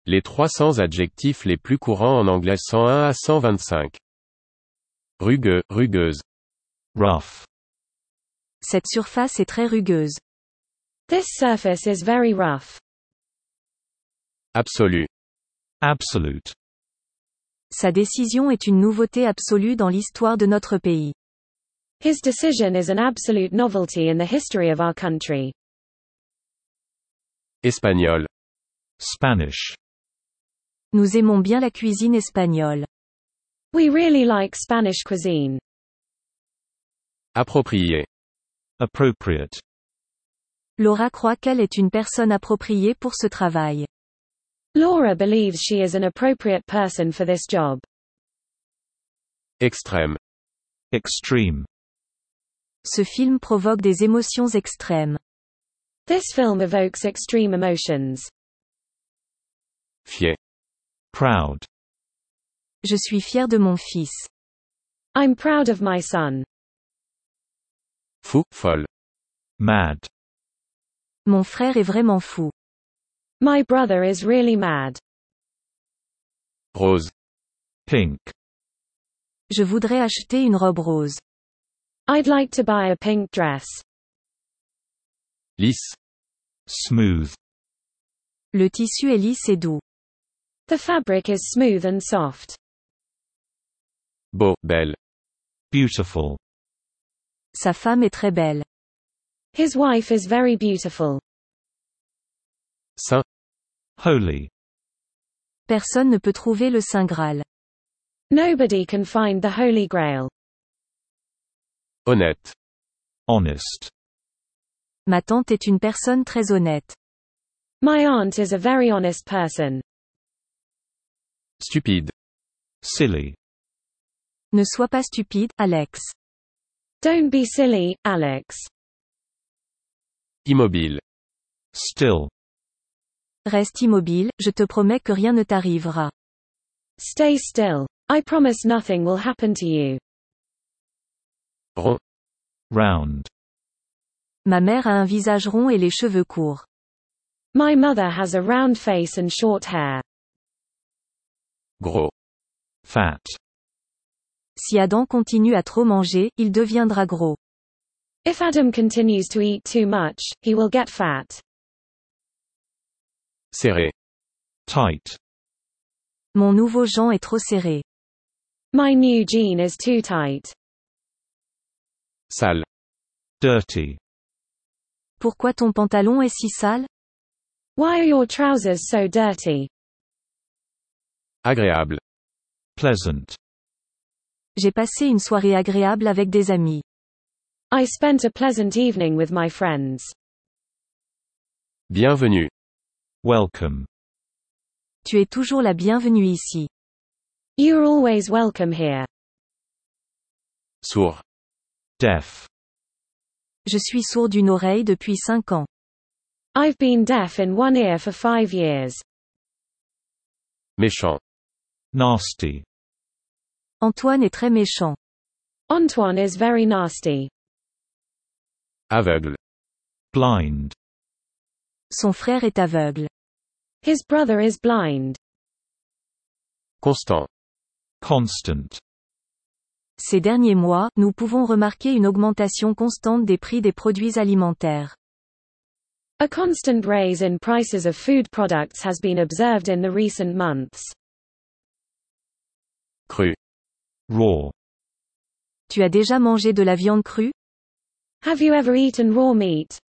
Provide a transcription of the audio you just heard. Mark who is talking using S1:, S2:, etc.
S1: Les 300 adjectifs les plus courants en anglais 101 à 125. Rugueux, rugueuse.
S2: Rough.
S3: Cette surface est très rugueuse.
S4: This surface is very rough.
S1: Absolu.
S2: Absolute.
S3: Sa décision est une nouveauté absolue dans l'histoire de notre pays.
S4: His decision is an absolute novelty in the history of our country.
S1: Espagnol.
S2: Spanish.
S3: Nous aimons bien la cuisine espagnole.
S4: We really like Spanish cuisine.
S1: Approprié.
S2: Appropriate.
S3: Laura croit qu'elle est une personne appropriée pour ce travail.
S4: Laura believes she is an appropriate person for this job.
S1: Extrême.
S2: Extreme.
S3: Ce film provoque des émotions extrêmes.
S4: This film evokes extreme emotions.
S1: Fier.
S2: Proud.
S3: Je suis fière de mon fils.
S4: I'm proud of my son.
S1: Fou, folle.
S2: Mad.
S3: Mon frère est vraiment fou.
S4: My brother is really mad.
S1: Rose.
S2: Pink.
S3: Je voudrais acheter une robe rose.
S4: I'd like to buy a pink dress.
S1: Lisse.
S2: Smooth.
S3: Le tissu est lisse et doux.
S4: The fabric is smooth and soft.
S1: Beau, belle.
S2: Beautiful.
S3: Sa femme est très belle.
S4: His wife is very beautiful.
S1: Saint.
S2: Holy.
S3: Personne ne peut trouver le Saint Graal.
S4: Nobody can find the Holy Grail.
S1: Honnête.
S2: Honest.
S3: Ma tante est une personne très honnête.
S4: My aunt is a very honest person.
S1: Stupide.
S2: Silly.
S3: Ne sois pas stupide, Alex.
S4: Don't be silly, Alex.
S1: Immobile.
S2: Still.
S3: Reste immobile, je te promets que rien ne t'arrivera.
S4: Stay still. I promise nothing will happen to you.
S1: Rond.
S2: Round.
S3: Ma mère a un visage rond et les cheveux courts.
S4: My mother has a round face and short hair.
S1: Gros.
S2: Fat.
S3: Si Adam continue à trop manger, il deviendra gros.
S4: If Adam continues to eat too much, he will get fat.
S1: Serré.
S2: Tight.
S3: Mon nouveau Jean est trop serré.
S4: My new jean is too tight.
S1: Sale.
S2: Dirty.
S3: Pourquoi ton pantalon est si sale?
S4: Why are your trousers so dirty?
S1: Agréable.
S2: Pleasant.
S3: J'ai passé une soirée agréable avec des amis.
S4: I spent a pleasant evening with my friends.
S1: Bienvenue.
S2: Welcome.
S3: Tu es toujours la bienvenue ici.
S4: You're always welcome here.
S1: Sourd.
S2: Deaf.
S3: Je suis sourd d'une oreille depuis 5 ans.
S4: I've been deaf in one ear for 5 years.
S1: Méchant.
S2: Nasty.
S3: Antoine est très méchant.
S4: Antoine is very nasty.
S1: Aveugle.
S2: Blind.
S3: Son frère est aveugle.
S4: His brother is blind.
S1: Constant.
S2: Constant.
S3: Ces derniers mois, nous pouvons remarquer une augmentation constante des prix des produits alimentaires.
S4: A constant raise in prices of food products has been observed in the recent months.
S1: Cru.
S2: Raw.
S3: Tu as déjà mangé de la viande crue?
S4: Have you ever eaten raw meat?